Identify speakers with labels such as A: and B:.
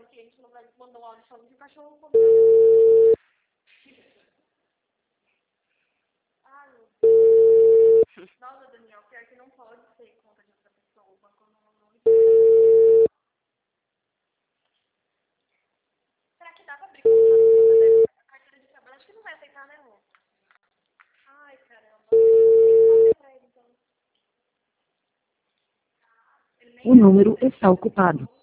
A: cliente não vai mandar um áudio falando que o cachorro comeu. Ai, nossa, Daniel, pior que não pode ser conta de outra pessoa. O banco não. Será que dá pra abrir conta dela? A carteira de trabalho acho que não vai aceitar, né, amor? Ai, caramba. Tem que fazer pra ele, então.
B: O número está ocupado.